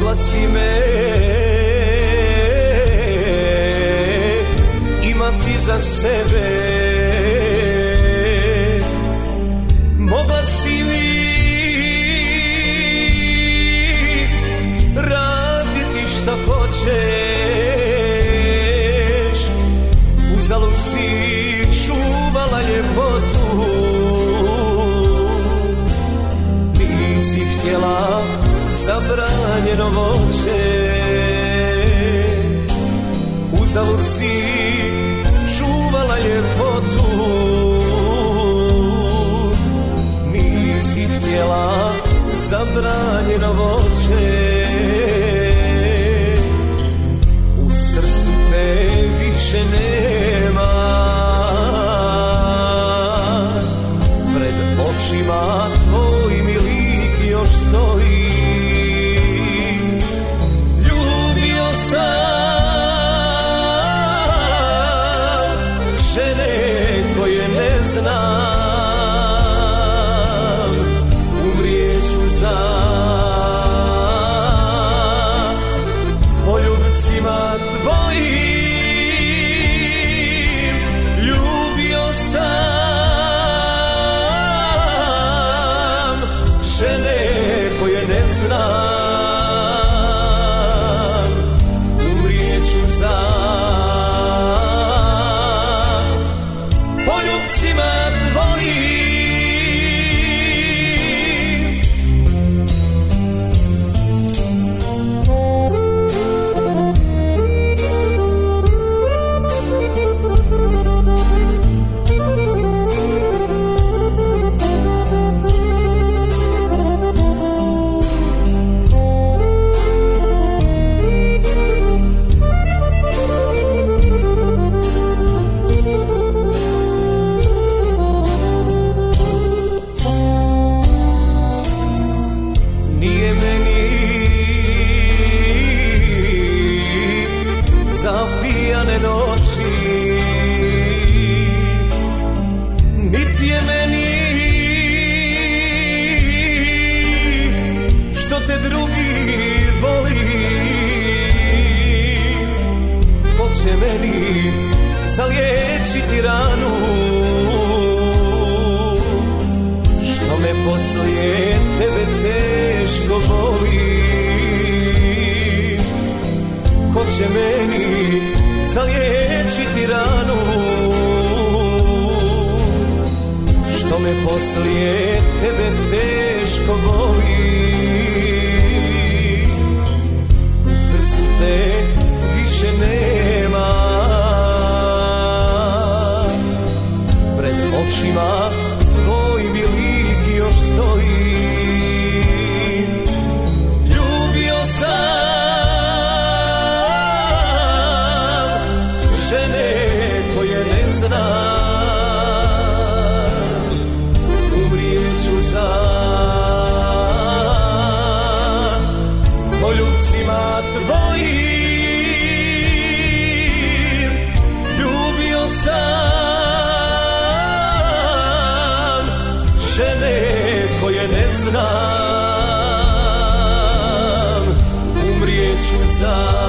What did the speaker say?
Mogla si me imati za sebe, mogla si mi raditi šta hoćeš, uzalud si čuvala ljepotu, nisi htjela zabranjeno voće, uzalud si čuvala ljepotu, nisi htjela zabranjeno voće, u srcu te više nema, pred očima tvoj mi lik još stoji. Zaliječiti ranu što me poslije tebe teško boli. Ko će meni zaliječiti ranu što me poslije tebe teško boli. U srcu te više nema, očima tvoj mi lik još stoji. Ljubio sam žene koje ne znam, umrijeću za poljubcima tvojim. Ljubio sam žene koje ne znam, umrijeću za